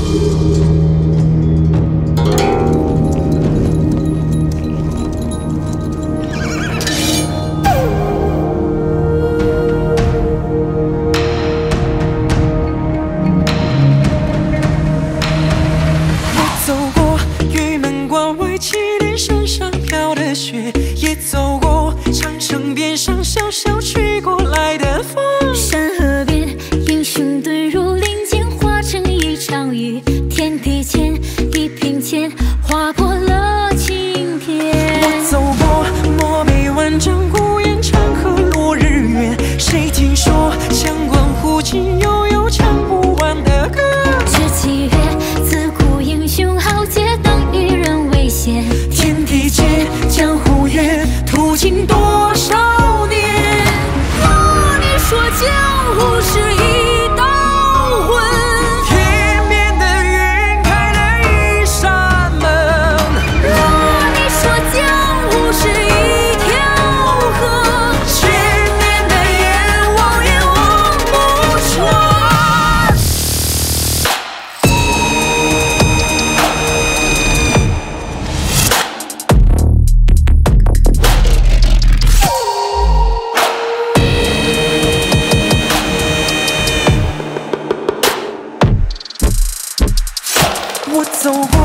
也走过长城边上小小吹过来的风， 山河边英雄遁入林间，化成一场雨。天地间一平间，划破了青天。 我走过漠北万丈孤烟，长河落日圆。谁听说枪管忽近，悠悠唱不完的歌。 知其曰，自古英雄豪杰，当与人为先。 天地间，江湖远，途经多少年？ 若你说江湖是一道魂， 天边的云开了一扇门。 若你说江湖是一条河， 千年的眼望也望不穿。我走过